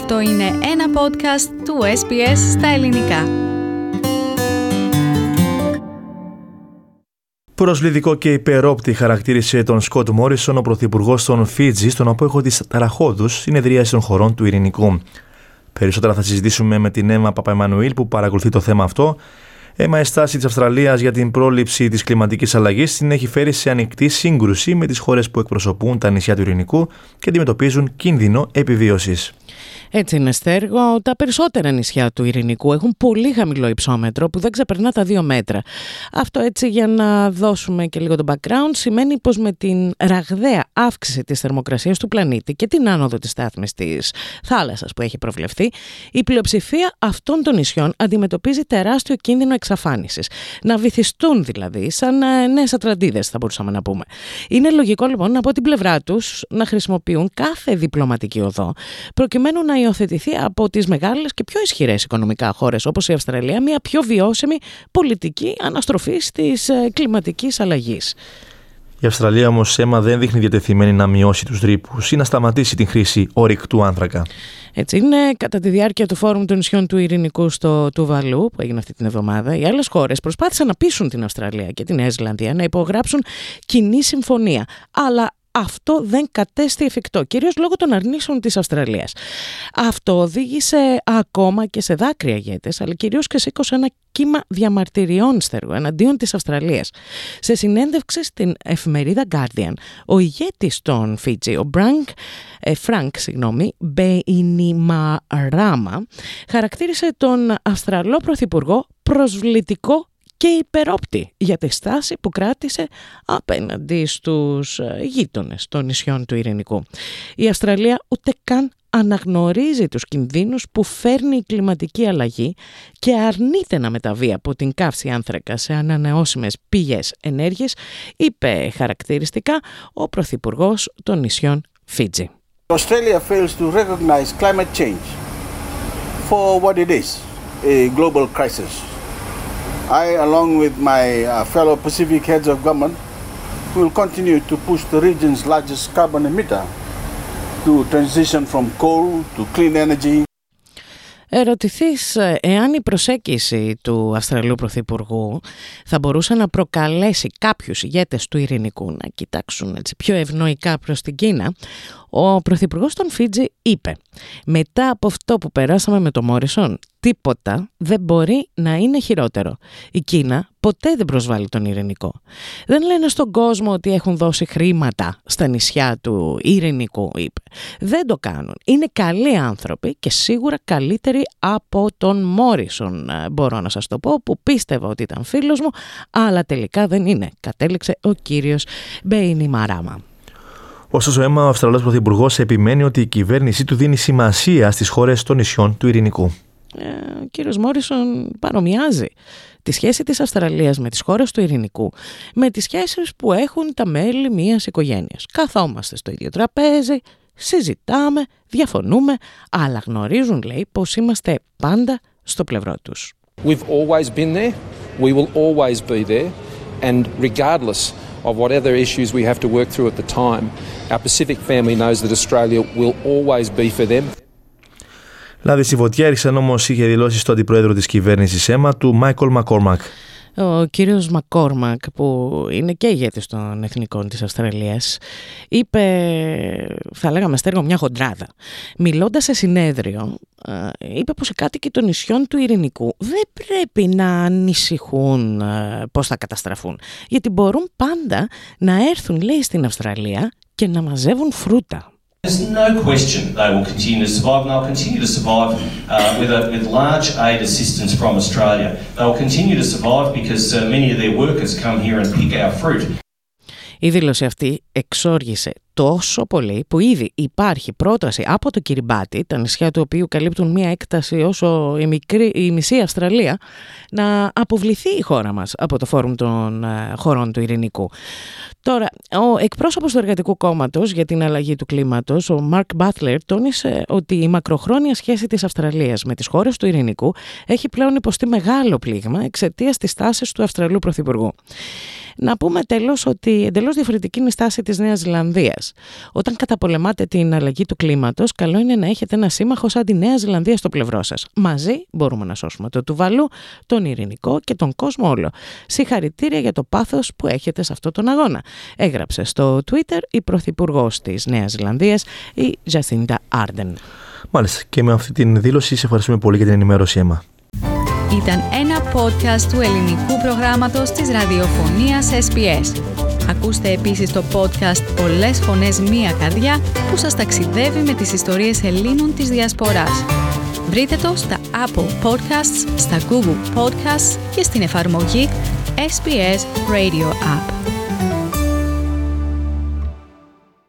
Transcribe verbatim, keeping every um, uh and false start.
Αυτό είναι ένα podcast του ες μπι ες στα ελληνικά. Προσβλητικό και υπερόπτη χαρακτήρισε τον Σκοτ Μόρισον ο πρωθυπουργός των Φίτζι στον απόϊχο της ταραχώδους συνεδρίασης των χωρών του Ειρηνικού. Περισσότερα θα συζητήσουμε με την Έμα Παπαεμμανουήλ που παρακολουθεί το θέμα αυτό. Έμα, η στάση της Αυστραλίας για την πρόληψη της κλιματικής αλλαγής την έχει φέρει σε ανοιχτή σύγκρουση με τις χώρες που εκπροσωπούν τα νησιά του Ειρηνικού και αντιμετωπίζουν κίνδυνο επιβίωσης. Έτσι είναι, Στέργο. Τα περισσότερα νησιά του Ειρηνικού έχουν πολύ χαμηλό υψόμετρο που δεν ξεπερνά τα δύο μέτρα. Αυτό, έτσι, για να δώσουμε και λίγο το background, σημαίνει πως με την ραγδαία αύξηση της θερμοκρασίας του πλανήτη και την άνοδο της στάθμης της θάλασσας που έχει προβλεφθεί, η πλειοψηφία αυτών των νησιών αντιμετωπίζει τεράστιο κίνδυνο εξαφάνισης. Να βυθιστούν δηλαδή, σαν νέες Ατλαντίδες, θα μπορούσαμε να πούμε. Είναι λογικό λοιπόν από την πλευρά τους να χρησιμοποιούν κάθε διπλωματική οδό προκειμένου να υιοθετηθεί από τις μεγάλες και πιο ισχυρές οικονομικά χώρες όπως η Αυστραλία μια πιο βιώσιμη πολιτική αναστροφής της κλιματικής αλλαγής. Η Αυστραλία όμως, Έμα, δεν δείχνει διατεθειμένη να μειώσει τους ρήπους ή να σταματήσει την χρήση ορυκτού άνθρακα. Έτσι είναι. Κατά τη διάρκεια του Φόρουμ των Νησιών του Ειρηνικού στο Τουβαλού, που έγινε αυτή την εβδομάδα, οι άλλες χώρες προσπάθησαν να πείσουν την Αυστραλία και τη Νέα Ζηλανδία να υπογράψουν κοινή συμφωνία. Αλλά αυτό δεν κατέστη εφικτό, κυρίως λόγω των αρνήσεων της Αυστραλίας. Αυτό οδήγησε ακόμα και σε δάκρυα ηγέτες, αλλά κυρίως και σήκωσε ένα κύμα διαμαρτυριών, Στέργο, εναντίον της Αυστραλίας. Σε συνέντευξη στην εφημερίδα Guardian, ο ηγέτης των Φίτζι, ο Frank, ε, Frank συγγνώμη, Μπέινιμαράμα, χαρακτήρισε τον Αυστραλό Πρωθυπουργό προσβλητικό και υπερόπτη για τη στάση που κράτησε απέναντι στους γείτονες των νησιών του Ειρηνικού. Η Αυστραλία ούτε καν αναγνωρίζει τους κινδύνους που φέρνει η κλιματική αλλαγή και αρνείται να μεταβεί από την καύση άνθρακα σε ανανεώσιμες πηγές ενέργειας, είπε χαρακτηριστικά ο Πρωθυπουργός των νησιών Φίτζι. Australia fails to recognize climate change for what it is, a global crisis. I, along with my uh, fellow Pacific heads of government, will continue to push the region's largest carbon emitter to transition from coal to clean energy. Ερωτηθείς εάν η προσέγγιση του Αυστραλού Πρωθυπουργού θα μπορούσε να προκαλέσει κάποιους ηγέτες του Ειρηνικού να κοιτάξουν έτσι πιο ευνοϊκά προς την Κίνα, ο Πρωθυπουργός των Φίτζι είπε: «Μετά από αυτό που περάσαμε με τον Μόρισον, τίποτα δεν μπορεί να είναι χειρότερο. Η Κίνα ποτέ δεν προσβάλλει τον Ειρηνικό. Δεν λένε στον κόσμο ότι έχουν δώσει χρήματα στα νησιά του Ειρηνικού», είπε. «Δεν το κάνουν. Είναι καλοί άνθρωποι και σίγουρα καλύτεροι από τον Μόρισον, μπορώ να σας το πω, που πίστευα ότι ήταν φίλος μου, αλλά τελικά δεν είναι», κατέληξε ο κύριος Μπέινιμαράμα. Ωστόσο, Έμα, ο Αυστραλός Πρωθυπουργός επιμένει ότι η κυβέρνησή του δίνει σημασία στις χώρες των νησιών του Ειρηνικού. Ε, ο κύριος Μόρισον παρομοιάζει τη σχέση της Αυστραλίας με τις χώρες του Ειρηνικού με τις σχέσεις που έχουν τα μέλη μιας οικογένειας. Καθόμαστε στο ίδιο τραπέζι, συζητάμε, διαφωνούμε, αλλά γνωρίζουν, λέει, πως είμαστε πάντα στο πλευρό τους. We've always been there, we will always be there, and regardless of whatever issues we have to work through at the time, our Pacific family knows that Australia will always be for them. Λάδι στη φωτιά έριξαν όμως, είχε δηλώσει στο αντιπρόεδρο της κυβέρνησης, Έμα, του Μάικολ Μακκόρμακ. Ο κύριος Μακκόρμακ, που είναι και ηγέτης των εθνικών της Αυστραλίας, είπε, θα λέγαμε, Στέργο, μια χοντράδα. Μιλώντας σε συνέδριο, είπε πως οι κάτοικοι των νησιών του Ειρηνικού δεν πρέπει να ανησυχούν πώς θα καταστραφούν, γιατί μπορούν πάντα να έρθουν, λέει, στην Αυστραλία και να μαζεύουν φρούτα. There's no question they will continue to survive, and they'll continue to survive uh, with, a, with large aid assistance from Australia. They'll continue to survive because uh, many of their workers come here and pick our fruit. Η δήλωση αυτή εξόργησε τόσο πολύ που ήδη υπάρχει πρόταση από το Κυριμπάτι, τα νησιά του οποίου καλύπτουν μια έκταση όσο η, μικρή, η μισή Αυστραλία, να αποβληθεί η χώρα μας από το Φόρουμ των uh, χωρών του Ειρηνικού. Τώρα, ο εκπρόσωπος του Εργατικού Κόμματος για την αλλαγή του κλίματος, ο Μαρκ Μπάτλερ, τόνισε ότι η μακροχρόνια σχέση της Αυστραλίας με τις χώρες του Ειρηνικού έχει πλέον υποστεί μεγάλο πλήγμα εξαιτίας της τάσης του Αυστραλού Πρωθυπουργού. Να πούμε τέλος ότι εντελώς διαφορετική είναι η στάση της Νέας Ζηλανδίας. σας. Όταν καταπολεμάτε την αλλαγή του κλίματος, καλό είναι να έχετε ένα σύμμαχο σαν τη Νέα Ζηλανδία στο πλευρό σας. Μαζί μπορούμε να σώσουμε το Τουβαλού, τον Ειρηνικό και τον κόσμο όλο. Συγχαρητήρια για το πάθος που έχετε σε αυτόν τον αγώνα. Έγραψε στο Twitter η Πρωθυπουργός της Νέας Ζηλανδίας, η Jacinda Ardern. Μάλιστα, και με αυτή την δήλωση σε ευχαριστούμε πολύ για την ενημέρωση, Έμα. Ήταν ένα podcast του ελληνικού προγράμματος της ραδιοφωνίας ες μπι ες. Ακούστε επίσης το podcast «Πολλές φωνές, μία καρδιά» που σας ταξιδεύει με τις ιστορίες Ελλήνων της Διασποράς. Βρείτε το στα Apple Podcasts, στα Google Podcasts και στην εφαρμογή ες μπι ες Radio App.